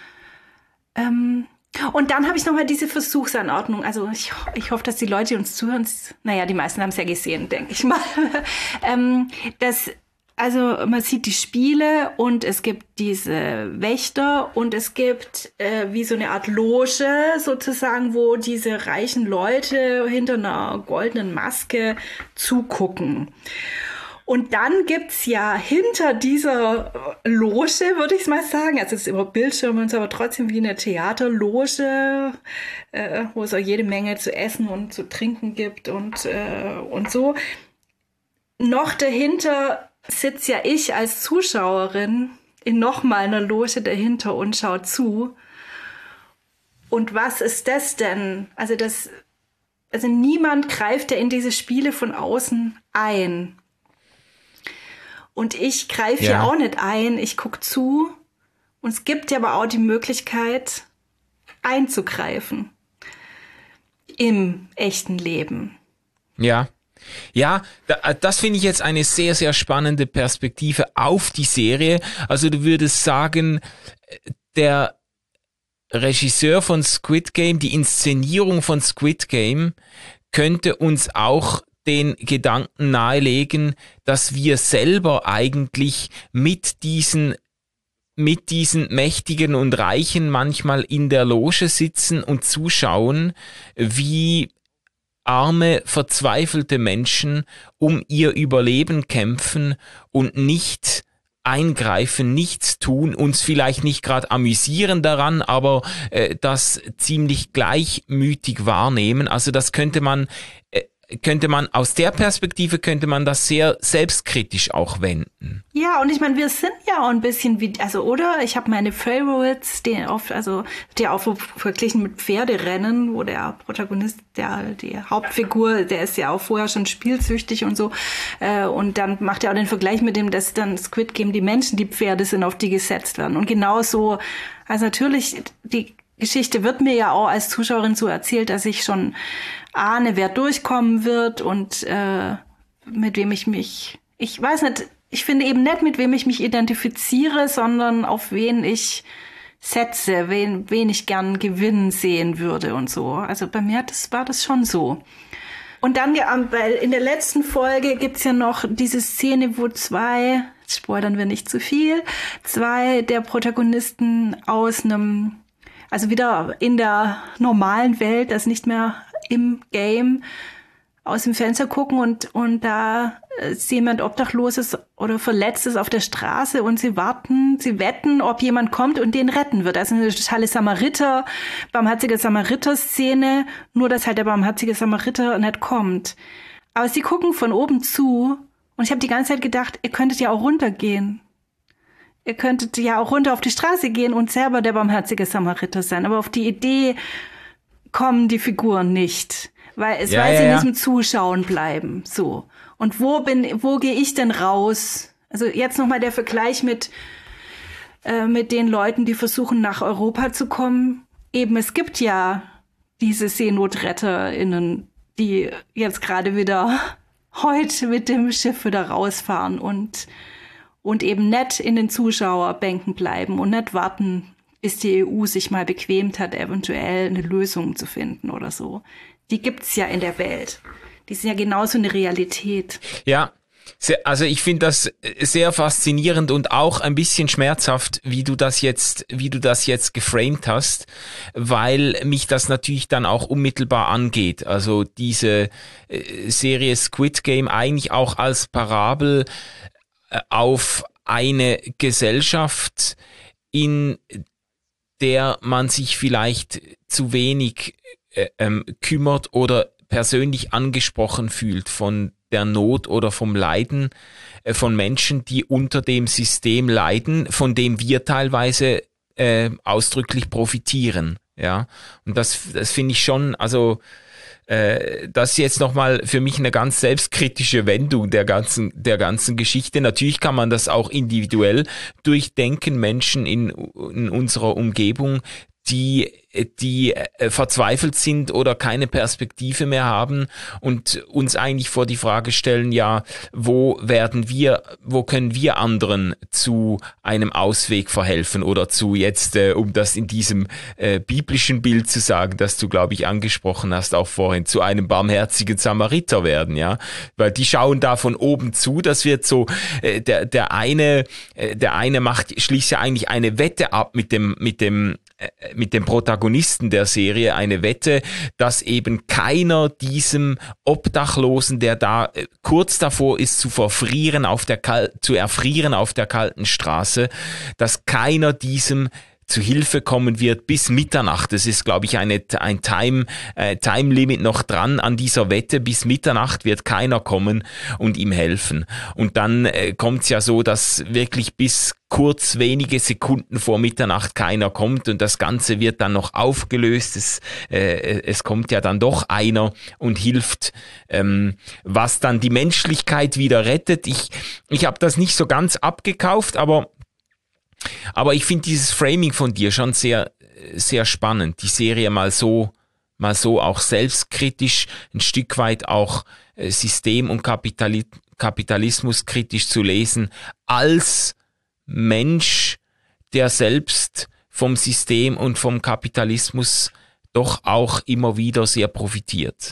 Ähm, Und dann habe ich nochmal diese Versuchsanordnung. Also ich, ich hoffe, dass die Leute, die uns zuhören, naja, die meisten haben es ja gesehen, denke ich mal. ähm, dass, also man sieht die Spiele und es gibt diese Wächter und es gibt äh, wie so eine Art Loge sozusagen, wo diese reichen Leute hinter einer goldenen Maske zugucken. Und dann gibt's ja hinter dieser Loge, würde ich mal sagen, also es ist immer Bildschirme und so, aber trotzdem wie eine Theaterloge, äh, wo es auch jede Menge zu essen und zu trinken gibt und, äh, und so. Noch dahinter sitze ja ich als Zuschauerin in noch mal einer Loge dahinter und schaue zu. Und was ist das denn? Also das, also niemand greift ja in diese Spiele von außen ein. Und ich greife ja. ja auch nicht ein, ich gucke zu. Und es gibt ja aber auch die Möglichkeit, einzugreifen im echten Leben. Ja, ja, das finde ich jetzt eine sehr, sehr spannende Perspektive auf die Serie. Also du würdest sagen, der Regisseur von Squid Game, die Inszenierung von Squid Game könnte uns auch den Gedanken nahelegen, dass wir selber eigentlich mit diesen mit diesen Mächtigen und Reichen manchmal in der Loge sitzen und zuschauen, wie arme, verzweifelte Menschen um ihr Überleben kämpfen und nicht eingreifen, nichts tun, uns vielleicht nicht gerade amüsieren daran, aber äh, das ziemlich gleichmütig wahrnehmen. Also das könnte man äh, könnte man aus der Perspektive könnte man das sehr selbstkritisch auch wenden. Ja, und ich meine, wir sind ja auch ein bisschen wie, also oder? Ich habe meine Favorites, den oft, also der auch verglichen mit Pferderennen, wo der Protagonist, der die Hauptfigur, der ist ja auch vorher schon spielsüchtig und so. Äh, und dann macht er auch den Vergleich mit dem, dass dann Squid Game die Menschen, die Pferde sind, auf die gesetzt werden. Und genauso, also natürlich, die Geschichte wird mir ja auch als Zuschauerin so erzählt, dass ich schon ahne, wer durchkommen wird und äh, mit wem ich mich, ich weiß nicht, ich finde eben nicht, mit wem ich mich identifiziere, sondern auf wen ich setze, wen, wen ich gern gewinnen sehen würde und so. Also bei mir das, war das schon so. Und dann, weil in der letzten Folge gibt's ja noch diese Szene, wo zwei, spoilern wir nicht zu viel, zwei der Protagonisten aus einem, also wieder in der normalen Welt, das nicht mehr im Game, aus dem Fenster gucken und, und da ist jemand Obdachloses oder Verletztes auf der Straße und sie warten, sie wetten, ob jemand kommt und den retten wird. Also eine totale Samariter, barmherzige Samariter-Szene, nur dass halt der barmherzige Samariter nicht kommt. Aber sie gucken von oben zu und ich habe die ganze Zeit gedacht, ihr könntet ja auch runtergehen. Ihr könntet ja auch runter auf die Straße gehen und selber der barmherzige Samariter sein. Aber auf die Idee kommen die Figuren nicht. Weil es, ja, weil ja, sie ja. nicht im Zuschauen bleiben, so. Und wo bin, wo gehe ich denn raus? Also jetzt nochmal der Vergleich mit, äh, mit den Leuten, die versuchen, nach Europa zu kommen. Eben, es gibt ja diese SeenotretterInnen, die jetzt gerade wieder heute mit dem Schiff wieder rausfahren und, und eben nicht in den Zuschauerbänken bleiben und nicht warten, bis die E U sich mal bequemt hat, eventuell eine Lösung zu finden oder so. Die gibt's ja in der Welt. Die sind ja genauso eine Realität. Ja, also ich finde das sehr faszinierend und auch ein bisschen schmerzhaft, wie du das jetzt, wie du das jetzt geframed hast, weil mich das natürlich dann auch unmittelbar angeht. Also diese Serie Squid Game eigentlich auch als Parabel auf eine Gesellschaft, in der man sich vielleicht zu wenig Ähm, kümmert oder persönlich angesprochen fühlt von der Not oder vom Leiden äh, von Menschen, die unter dem System leiden, von dem wir teilweise äh, ausdrücklich profitieren. Ja, und das, das finde ich schon, also äh, das ist jetzt nochmal für mich eine ganz selbstkritische Wendung der ganzen, der ganzen Geschichte. Natürlich kann man das auch individuell durchdenken, Menschen in, in unserer Umgebung, die die äh, verzweifelt sind oder keine Perspektive mehr haben und uns eigentlich vor die Frage stellen, ja, wo werden wir, wo können wir anderen zu einem Ausweg verhelfen oder zu jetzt, äh, um das in diesem äh, biblischen Bild zu sagen, das du, glaube ich, angesprochen hast, auch vorhin, zu einem barmherzigen Samariter werden, ja, weil die schauen da von oben zu, das wird so, äh, der, der eine, äh, der eine macht, schließt ja eigentlich eine Wette ab mit dem, mit dem, mit dem Protagonisten der Serie, eine Wette, dass eben keiner diesem Obdachlosen, der da kurz davor ist zu verfrieren auf der Kal- zu erfrieren auf der kalten Straße, dass keiner diesem zu Hilfe kommen wird bis Mitternacht. Es ist, glaube ich, eine, ein Time, äh, Time Limit noch dran an dieser Wette. Bis Mitternacht wird keiner kommen und ihm helfen. Und dann äh, kommt es ja so, dass wirklich bis kurz wenige Sekunden vor Mitternacht keiner kommt und das Ganze wird dann noch aufgelöst. Es, äh, es kommt ja dann doch einer und hilft, ähm, was dann die Menschlichkeit wieder rettet. Ich, ich habe das nicht so ganz abgekauft, aber Aber ich finde dieses Framing von dir schon sehr, sehr spannend. Die Serie mal so, mal so auch selbstkritisch, ein Stück weit auch System- und Kapitali- Kapitalismus kritisch zu lesen, als Mensch, der selbst vom System und vom Kapitalismus doch auch immer wieder sehr profitiert.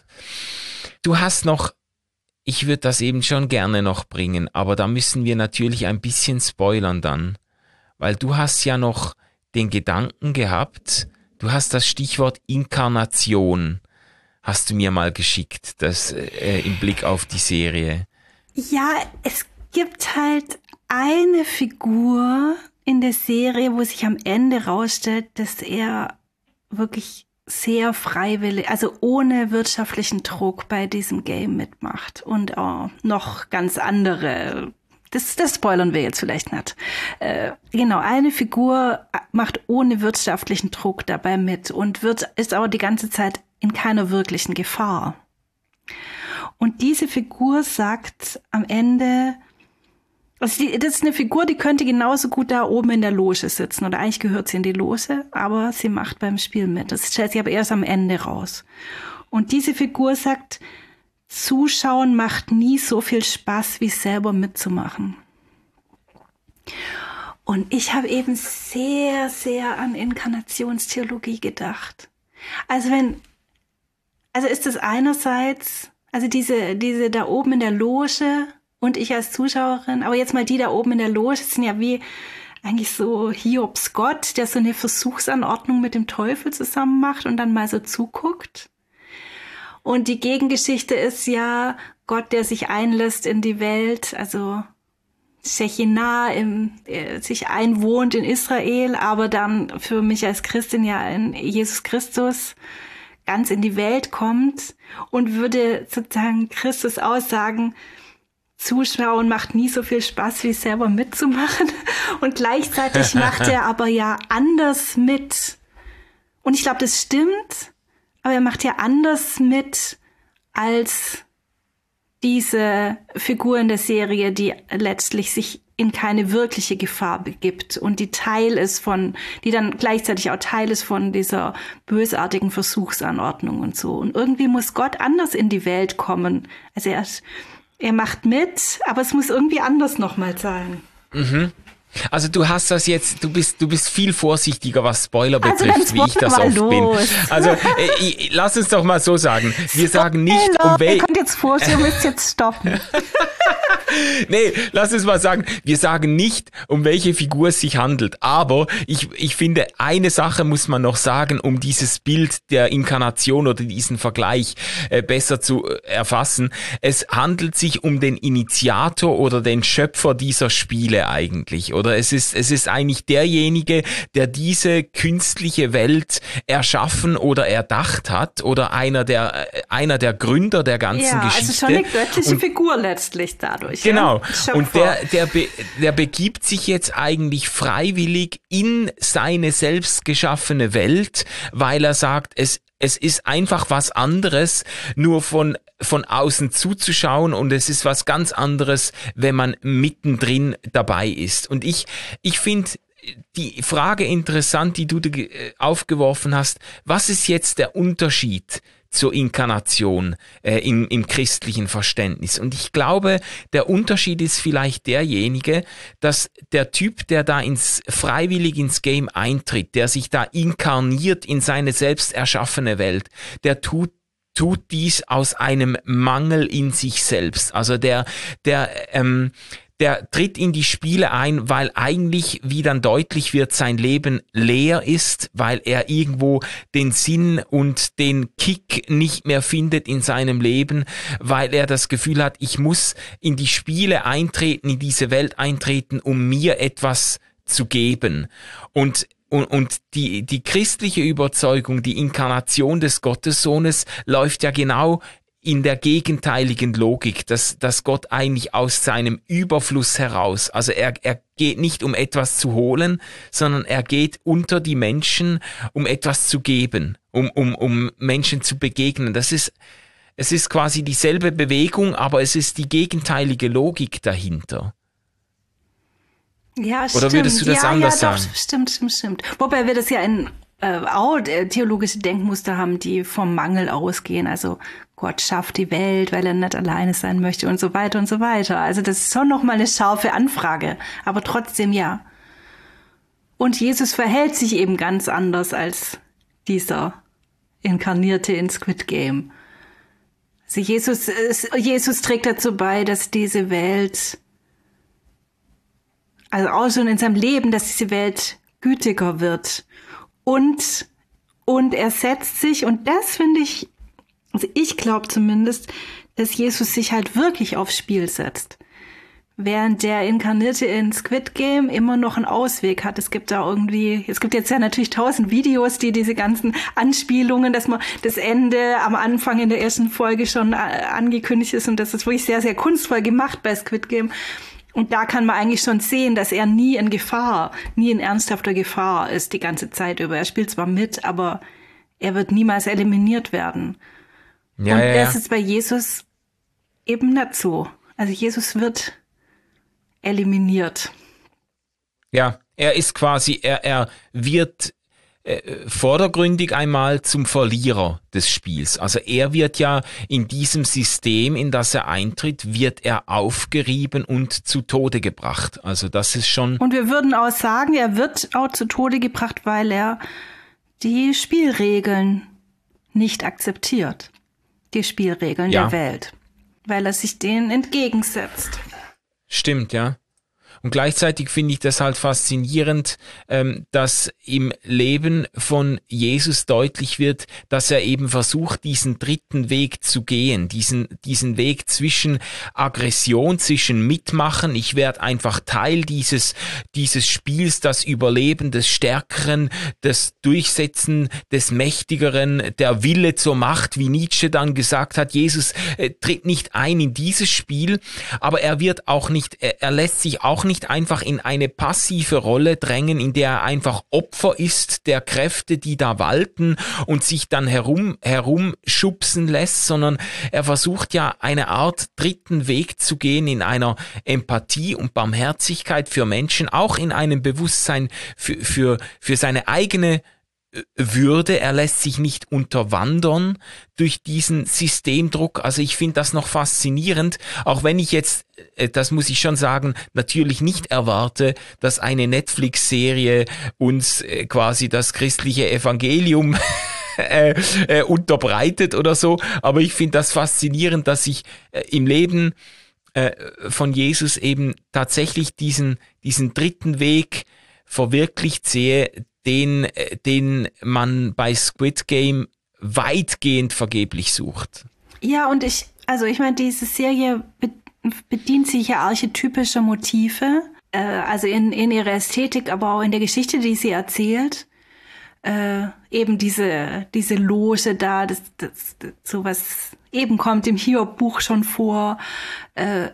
Du hast noch, ich würde das eben schon gerne noch bringen, aber da müssen wir natürlich ein bisschen spoilern dann. weil du hast ja noch den Gedanken gehabt, du hast das Stichwort Inkarnation, hast du mir mal geschickt, das äh, im Blick auf die Serie. Ja, es gibt halt eine Figur in der Serie, wo sich am Ende rausstellt, dass er wirklich sehr freiwillig, also ohne wirtschaftlichen Druck bei diesem Game mitmacht und auch noch ganz andere, das, das spoilern wir jetzt vielleicht nicht. Äh, genau, eine Figur macht ohne wirtschaftlichen Druck dabei mit und wird, ist aber die ganze Zeit in keiner wirklichen Gefahr. Und diese Figur sagt am Ende, also die, das ist eine Figur, die könnte genauso gut da oben in der Loge sitzen. Oder eigentlich gehört sie in die Loge, aber sie macht beim Spiel mit. Das stellt sich aber erst am Ende raus. Und diese Figur sagt, Zuschauen macht nie so viel Spaß, wie selber mitzumachen. Und ich habe eben sehr, sehr an Inkarnationstheologie gedacht. Also wenn, also ist das einerseits, also diese, diese da oben in der Loge und ich als Zuschauerin, aber jetzt mal die da oben in der Loge sind ja wie eigentlich so Hiobs Gott, der so eine Versuchsanordnung mit dem Teufel zusammen macht und dann mal so zuguckt. Und die Gegengeschichte ist ja Gott, der sich einlässt in die Welt, also Shechinah, im, sich einwohnt in Israel, aber dann für mich als Christin ja in Jesus Christus ganz in die Welt kommt und würde sozusagen Christus aussagen, Zuschauen macht nie so viel Spaß, wie selber mitzumachen. Und gleichzeitig macht er aber ja anders mit. Und ich glaube, das stimmt, aber er macht ja anders mit als diese Figur in der Serie, die letztlich sich in keine wirkliche Gefahr begibt und die Teil ist von, die dann gleichzeitig auch Teil ist von dieser bösartigen Versuchsanordnung und so. Und irgendwie muss Gott anders in die Welt kommen. Also er, er macht mit, aber es muss irgendwie anders nochmal sein. Mhm. Also du hast das jetzt, du bist, du bist viel vorsichtiger, was Spoiler betrifft, also wie ich das oft los. bin. Also äh, ich, lass uns doch mal so sagen. Wir sagen nicht, Spoiler. um welche... Ihr könnt jetzt vor, ihr müsst jetzt stoppen. Nee, lass uns mal sagen, wir sagen nicht, um welche Figur es sich handelt. Aber ich, ich finde, eine Sache muss man noch sagen, um dieses Bild der Inkarnation oder diesen Vergleich äh, besser zu äh, erfassen. Es handelt sich um den Initiator oder den Schöpfer dieser Spiele eigentlich, oder? Es ist, es ist eigentlich derjenige, der diese künstliche Welt erschaffen oder erdacht hat oder einer der, einer der Gründer der ganzen ja, Geschichte. Also schon eine göttliche Und, Figur letztlich dadurch. Genau. Ja? Und der, der, be, der begibt sich jetzt eigentlich freiwillig in seine selbst geschaffene Welt, weil er sagt, es, es ist einfach was anderes, nur von, von außen zuzuschauen und es ist was ganz anderes, wenn man mittendrin dabei ist. Und ich, ich finde die Frage interessant, die du aufgeworfen hast, was ist jetzt der Unterschied zur Inkarnation äh, im, im christlichen Verständnis? Und ich glaube, der Unterschied ist vielleicht derjenige, dass der Typ, der da ins freiwillig ins Game eintritt, der sich da inkarniert in seine selbst erschaffene Welt, der tut tut dies aus einem Mangel in sich selbst. Also der der ähm, der tritt in die Spiele ein, weil eigentlich, wie dann deutlich wird, sein Leben leer ist, weil er irgendwo den Sinn und den Kick nicht mehr findet in seinem Leben, weil er das Gefühl hat, ich muss in die Spiele eintreten, in diese Welt eintreten, um mir etwas zu geben. Und Und, und die, die christliche Überzeugung, die Inkarnation des Gottessohnes läuft ja genau in der gegenteiligen Logik, dass, dass Gott eigentlich aus seinem Überfluss heraus, also er, er geht nicht, um etwas zu holen, sondern er geht unter die Menschen, um etwas zu geben, um, um, um Menschen zu begegnen. Das ist, es ist quasi dieselbe Bewegung, aber es ist die gegenteilige Logik dahinter. Ja, Oder würdest du das ja, anders ja, doch, sagen? Stimmt, stimmt, stimmt. Wobei wir das ja in äh, auch theologische Denkmuster haben, die vom Mangel ausgehen. Also Gott schafft die Welt, weil er nicht alleine sein möchte und so weiter und so weiter. Also das ist schon nochmal eine scharfe Anfrage, aber trotzdem ja. Und Jesus verhält sich eben ganz anders als dieser Inkarnierte in Squid Game. Also Jesus, Jesus trägt dazu bei, dass diese Welt also auch schon in seinem Leben, dass diese Welt gütiger wird. Und, und er setzt sich, und das finde ich, also ich glaube zumindest, dass Jesus sich halt wirklich aufs Spiel setzt. Während der Inkarnierte in Squid Game immer noch einen Ausweg hat. Es gibt da irgendwie, es gibt jetzt ja natürlich tausend Videos, die diese ganzen Anspielungen, dass man das Ende am Anfang in der ersten Folge schon angekündigt ist, und das ist wirklich sehr, sehr kunstvoll gemacht bei Squid Game. Und da kann man eigentlich schon sehen, dass er nie in Gefahr, nie in ernsthafter Gefahr ist die ganze Zeit über. Er spielt zwar mit, aber er wird niemals eliminiert werden. Ja, und ja, das ja. ist bei Jesus eben nicht so. Also Jesus wird eliminiert. Ja, er ist quasi, er, er wird äh, vordergründig einmal zum Verlierer des Spiels. Also er wird ja in diesem System, in das er eintritt, wird er aufgerieben und zu Tode gebracht. Also das ist schon... Und wir würden auch sagen, er wird auch zu Tode gebracht, weil er die Spielregeln nicht akzeptiert. Die Spielregeln ja. der Welt. Weil er sich denen entgegensetzt. Stimmt, ja. Und gleichzeitig finde ich das halt faszinierend, ähm, dass im Leben von Jesus deutlich wird, dass er eben versucht, diesen dritten Weg zu gehen, diesen diesen Weg zwischen Aggression, zwischen Mitmachen, ich werde einfach Teil dieses dieses Spiels, das Überleben des Stärkeren, das Durchsetzen des Mächtigeren, der Wille zur Macht, wie Nietzsche dann gesagt hat. Jesus äh, tritt nicht ein in dieses Spiel, aber er wird auch nicht, er, er lässt sich auch nicht einfach in eine passive Rolle drängen, in der er einfach Opfer ist der Kräfte, die da walten und sich dann herum herumschubsen lässt, sondern er versucht ja eine Art dritten Weg zu gehen in einer Empathie und Barmherzigkeit für Menschen, auch in einem Bewusstsein für, für, für seine eigene Würde. Er lässt sich nicht unterwandern durch diesen Systemdruck. Also ich finde das noch faszinierend, auch wenn ich jetzt, das muss ich schon sagen, natürlich nicht erwarte, dass eine Netflix-Serie uns quasi das christliche Evangelium äh, äh, unterbreitet oder so. Aber ich finde das faszinierend, dass ich äh, im Leben äh, von Jesus eben tatsächlich diesen, diesen dritten Weg verwirklicht sehe, den, den man bei Squid Game weitgehend vergeblich sucht. Ja, und ich, also ich meine, diese Serie bedient sich ja archetypischer Motive, äh, also in, in ihrer Ästhetik, aber auch in der Geschichte, die sie erzählt. Äh, eben diese, diese Loge da, das, das, das, sowas eben kommt im Hiob-Buch schon vor, äh,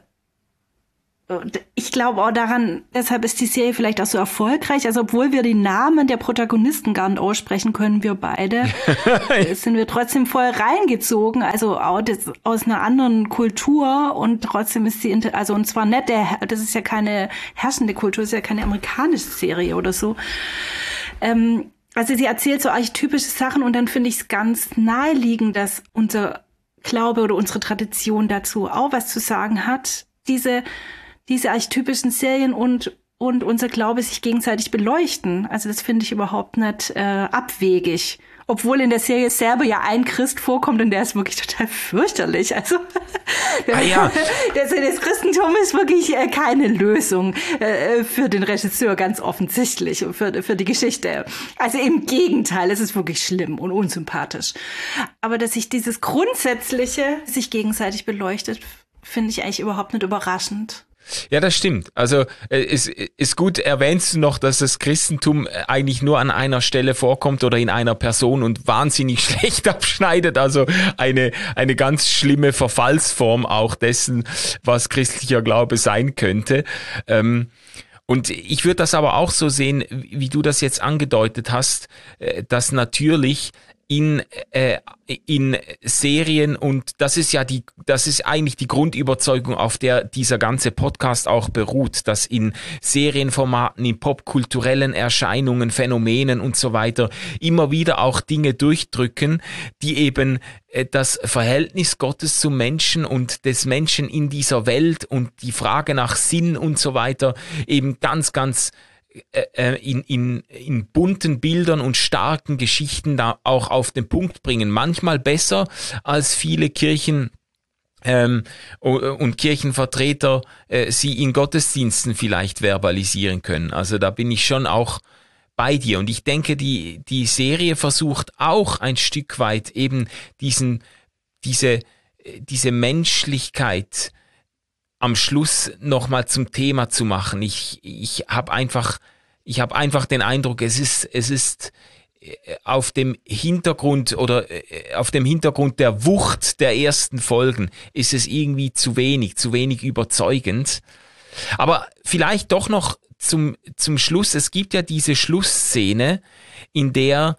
ich glaube auch daran, deshalb ist die Serie vielleicht auch so erfolgreich. Also obwohl wir die Namen der Protagonisten gar nicht aussprechen können, wir beide, sind wir trotzdem voll reingezogen. Also auch das, aus einer anderen Kultur, und trotzdem ist sie, also und zwar nicht der, das ist ja keine herrschende Kultur, das ist ja keine amerikanische Serie oder so. Ähm, also sie erzählt so archetypische Sachen, und dann finde ich es ganz naheliegend, dass unser Glaube oder unsere Tradition dazu auch was zu sagen hat. Diese diese archetypischen Serien und und unser Glaube sich gegenseitig beleuchten. Also das finde ich überhaupt nicht äh, abwegig. Obwohl in der Serie selber ja ein Christ vorkommt, und der ist wirklich total fürchterlich. Also ah, ja. das, das Christentum ist wirklich äh, keine Lösung äh, für den Regisseur, ganz offensichtlich, und für, für die Geschichte. Also im Gegenteil, es ist wirklich schlimm und unsympathisch. Aber dass sich dieses Grundsätzliche sich gegenseitig beleuchtet, finde ich eigentlich überhaupt nicht überraschend. Ja, das stimmt. Also es ist gut, erwähnst du noch, dass das Christentum eigentlich nur an einer Stelle vorkommt oder in einer Person und wahnsinnig schlecht abschneidet. Also eine eine ganz schlimme Verfallsform auch dessen, was christlicher Glaube sein könnte. Ähm, und ich würde das aber auch so sehen, wie du das jetzt angedeutet hast, dass natürlich in äh, in Serien, und das ist ja die, das ist eigentlich die Grundüberzeugung, auf der dieser ganze Podcast auch beruht, dass in Serienformaten, in popkulturellen Erscheinungen, Phänomenen und so weiter immer wieder auch Dinge durchdrücken, die eben äh, das Verhältnis Gottes zum Menschen und des Menschen in dieser Welt und die Frage nach Sinn und so weiter eben ganz, ganz In, in, in bunten Bildern und starken Geschichten da auch auf den Punkt bringen. Manchmal besser als viele Kirchen ähm, und Kirchenvertreter äh, sie in Gottesdiensten vielleicht verbalisieren können. Also da bin ich schon auch bei dir. Und ich denke, die, die Serie versucht auch ein Stück weit eben diesen, diese, diese Menschlichkeit am Schluss nochmal zum Thema zu machen. Ich, ich habe einfach, ich habe einfach den Eindruck, es ist, es ist auf dem Hintergrund oder auf dem Hintergrund der Wucht der ersten Folgen ist es irgendwie zu wenig, zu wenig überzeugend. Aber vielleicht doch noch zum, zum Schluss. Es gibt ja diese Schlussszene, in der,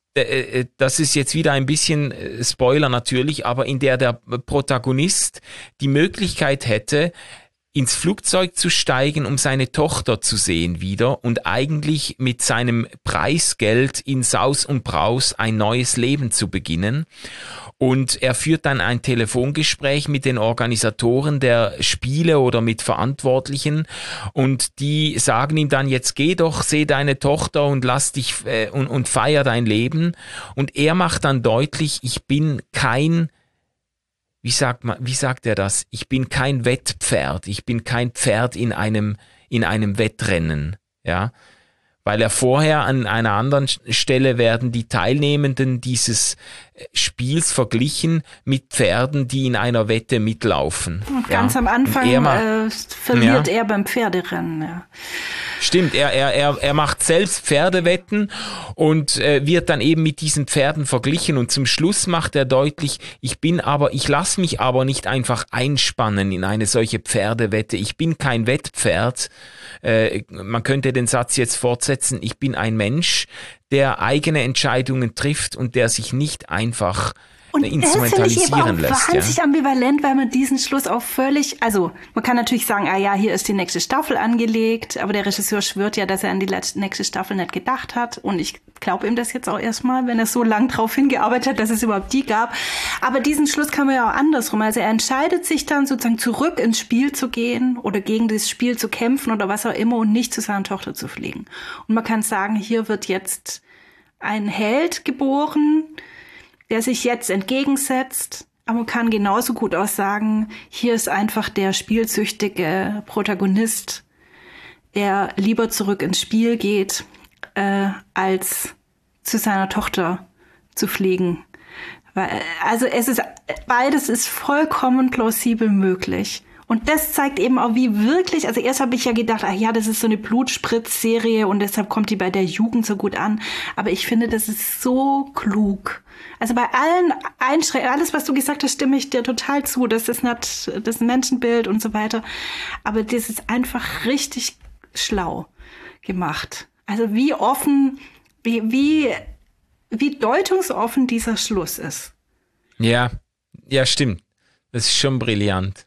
das ist jetzt wieder ein bisschen Spoiler natürlich, aber in der der Protagonist die Möglichkeit hätte, ins Flugzeug zu steigen, um seine Tochter zu sehen wieder und eigentlich mit seinem Preisgeld in Saus und Braus ein neues Leben zu beginnen. Und er führt dann ein Telefongespräch mit den Organisatoren der Spiele oder mit Verantwortlichen und die sagen ihm dann, jetzt geh doch, seh deine Tochter und lass dich äh, und, und feier dein Leben. Und er macht dann deutlich, ich bin kein Wie sagt man, wie sagt er das? Ich bin kein Wettpferd. Ich bin kein Pferd in einem, in einem Wettrennen. Ja. Weil er vorher an einer anderen Stelle werden die Teilnehmenden dieses Spiels verglichen mit Pferden, die in einer Wette mitlaufen. Und ganz ja. am Anfang er ma- äh, verliert ja. er beim Pferderennen. Ja. Stimmt, er, er, er, er macht selbst Pferdewetten und äh, wird dann eben mit diesen Pferden verglichen und zum Schluss macht er deutlich, ich bin aber, ich lasse mich aber nicht einfach einspannen in eine solche Pferdewette. Ich bin kein Wettpferd. Äh, man könnte den Satz jetzt fortsetzen, ich bin ein Mensch, der eigene Entscheidungen trifft und der sich nicht einfach und instrumentalisieren lässt. Das finde ich eben auch wahnsinnig ja. ambivalent, weil man diesen Schluss auch völlig, also man kann natürlich sagen, ah ja, hier ist die nächste Staffel angelegt, aber der Regisseur schwört ja, dass er an die nächste Staffel nicht gedacht hat und ich glaube ihm das jetzt auch erstmal, wenn er so lang drauf hingearbeitet hat, dass es überhaupt die gab. Aber diesen Schluss kann man ja auch andersrum, also er entscheidet sich dann sozusagen zurück ins Spiel zu gehen oder gegen das Spiel zu kämpfen oder was auch immer und nicht zu seiner Tochter zu fliegen. Und man kann sagen, hier wird jetzt ein Held geboren, der sich jetzt entgegensetzt, aber man kann genauso gut auch sagen, hier ist einfach der spielsüchtige Protagonist, der lieber zurück ins Spiel geht, äh, als zu seiner Tochter zu fliegen. Weil, also es ist, beides ist vollkommen plausibel möglich. Und das zeigt eben auch, wie wirklich, also erst habe ich ja gedacht, ach ja, das ist so eine Blutspritzserie und deshalb kommt die bei der Jugend so gut an. Aber ich finde, das ist so klug. Also bei allen Einschränkungen, alles, was du gesagt hast, stimme ich dir total zu. Das ist nicht das Menschenbild und so weiter. Aber das ist einfach richtig schlau gemacht. Also wie offen, wie, wie, wie deutungsoffen dieser Schluss ist. Ja, ja, stimmt. Das ist schon brillant.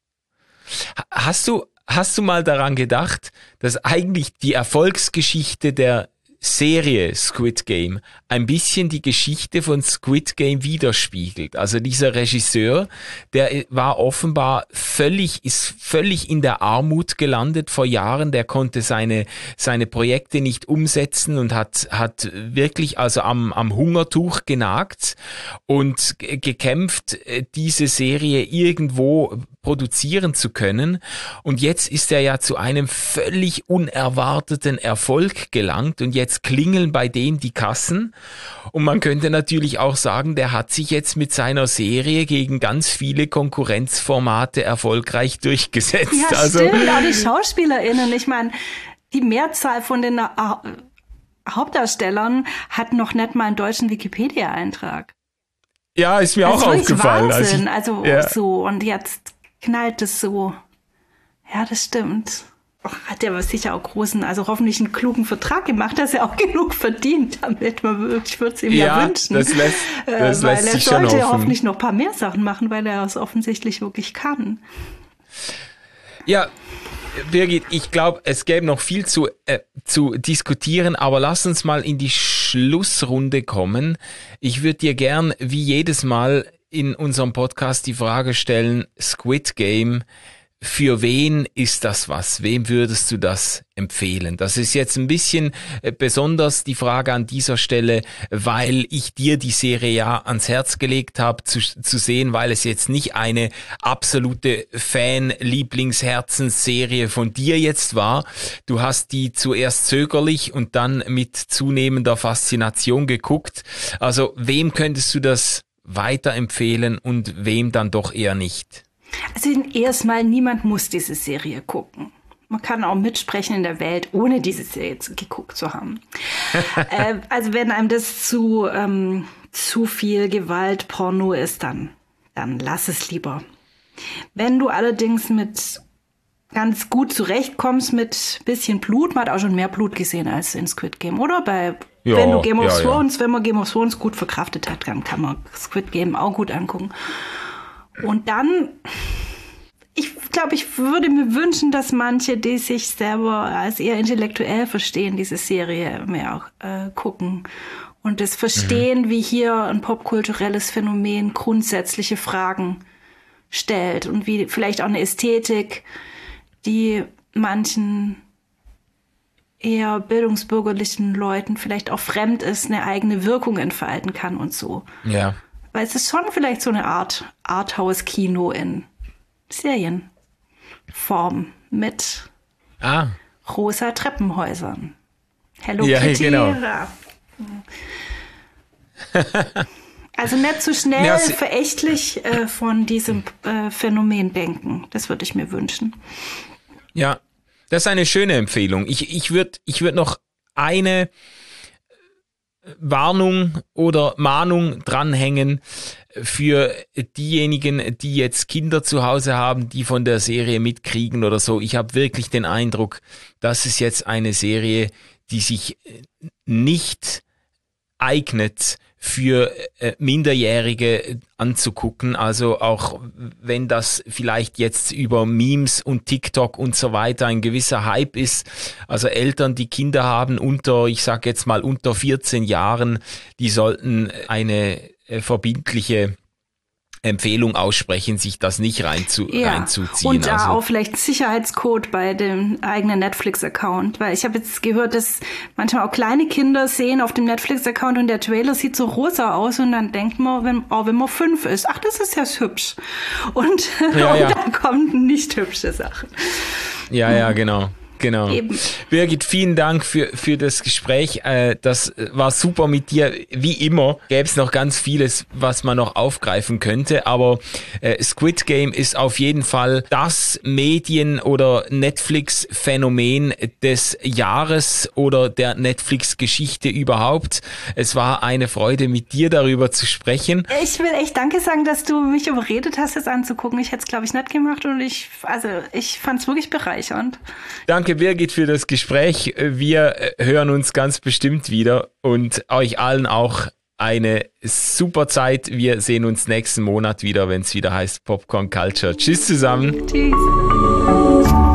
Hast du, hast du mal daran gedacht, dass eigentlich die Erfolgsgeschichte der Serie Squid Game ein bisschen die Geschichte von Squid Game widerspiegelt? Also dieser Regisseur, der war offenbar völlig, ist völlig in der Armut gelandet vor Jahren, der konnte seine, seine Projekte nicht umsetzen und hat, hat wirklich also am, am Hungertuch genagt und gekämpft, diese Serie irgendwo produzieren zu können. Und jetzt ist er ja zu einem völlig unerwarteten Erfolg gelangt und jetzt klingeln bei dem die Kassen. Und man könnte natürlich auch sagen, der hat sich jetzt mit seiner Serie gegen ganz viele Konkurrenzformate erfolgreich durchgesetzt. Ja, also, stimmt. Auch die SchauspielerInnen. Ich meine, die Mehrzahl von den Hauptdarstellern hat noch nicht mal einen deutschen Wikipedia-Eintrag. Ja, ist mir das auch ist aufgefallen. Wahnsinn. Also, also ja. so. Und jetzt knallt es so. Ja, das stimmt. Och, hat der sicher auch großen, also hoffentlich einen klugen Vertrag gemacht, dass er auch genug verdient damit. Ich würde es ihm ja, ja wünschen. Das lässt, das weil lässt er sich sollte schon ja hoffen. hoffentlich noch ein paar mehr Sachen machen, weil er es offensichtlich wirklich kann. Ja, Birgit, ich glaube, es gäbe noch viel zu, äh, zu diskutieren, aber lass uns mal in die Schlussrunde kommen. Ich würde dir gern, wie jedes Mal in unserem Podcast, die Frage stellen, Squid Game, für wen ist das was? Wem würdest du das empfehlen? Das ist jetzt ein bisschen besonders die Frage an dieser Stelle, weil ich dir die Serie ja ans Herz gelegt habe, zu, zu sehen, weil es jetzt nicht eine absolute Fan-Lieblingsherzensserie von dir jetzt war. Du hast die zuerst zögerlich und dann mit zunehmender Faszination geguckt. Also wem könntest du das weiterempfehlen und wem dann doch eher nicht? Also erstmal, niemand muss diese Serie gucken. Man kann auch mitsprechen in der Welt, ohne diese Serie geguckt zu haben. äh, also wenn einem das zu, ähm, zu viel Gewalt, Porno ist, dann, dann lass es lieber. Wenn du allerdings mit ganz gut zurechtkommst mit bisschen Blut, man hat auch schon mehr Blut gesehen als in Squid Game, oder? Bei, ja, wenn du Game of ja, Thrones, ja. wenn man Game of Thrones gut verkraftet hat, dann kann man Squid Game auch gut angucken. Und dann, ich glaube, ich würde mir wünschen, dass manche, die sich selber als eher intellektuell verstehen, diese Serie mehr auch äh, gucken und das verstehen, mhm. wie hier ein popkulturelles Phänomen grundsätzliche Fragen stellt und wie vielleicht auch eine Ästhetik, die manchen eher bildungsbürgerlichen Leuten vielleicht auch fremd ist, eine eigene Wirkung entfalten kann und so. Ja. Weil es ist schon vielleicht so eine Art Arthouse-Kino in Serienform mit ah. rosa Treppenhäusern. Hello ja, Kitty. Genau. Also nicht zu schnell ja, verächtlich äh, von diesem äh, Phänomen denken. Das würde ich mir wünschen. Ja, das ist eine schöne Empfehlung. Ich, ich würde ich würd noch eine Warnung oder Mahnung dranhängen für diejenigen, die jetzt Kinder zu Hause haben, die von der Serie mitkriegen oder so. Ich habe wirklich den Eindruck, das ist jetzt eine Serie, die sich nicht eignet für äh, Minderjährige anzugucken. Also auch wenn das vielleicht jetzt über Memes und TikTok und so weiter ein gewisser Hype ist. Also Eltern, die Kinder haben unter, ich sag jetzt mal unter vierzehn Jahren, die sollten eine äh, verbindliche Empfehlung aussprechen, sich das nicht reinzu, ja. reinzuziehen. Und also. auch vielleicht Sicherheitscode bei dem eigenen Netflix-Account. Weil ich habe jetzt gehört, dass manchmal auch kleine Kinder sehen auf dem Netflix-Account und der Trailer sieht so rosa aus und dann denkt man, wenn, oh, wenn man fünf ist, ach, das ist ja hübsch. Und, ja, und ja. dann kommen nicht hübsche Sachen. Ja, ja, genau. Genau. Eben. Birgit, vielen Dank für, für das Gespräch. Äh, das war super mit dir. Wie immer gäbe es noch ganz vieles, was man noch aufgreifen könnte. Aber äh, Squid Game ist auf jeden Fall das Medien- oder Netflix-Phänomen des Jahres oder der Netflix-Geschichte überhaupt. Es war eine Freude, mit dir darüber zu sprechen. Ich will echt Danke sagen, dass du mich überredet hast, es anzugucken. Ich hätte es, glaube ich, nicht gemacht und ich, also ich fand es wirklich bereichernd. Danke, Birgit, für das Gespräch. Wir hören uns ganz bestimmt wieder und euch allen auch eine super Zeit. Wir sehen uns nächsten Monat wieder, wenn es wieder heißt Popcorn Culture. Tschüss zusammen. Tschüss.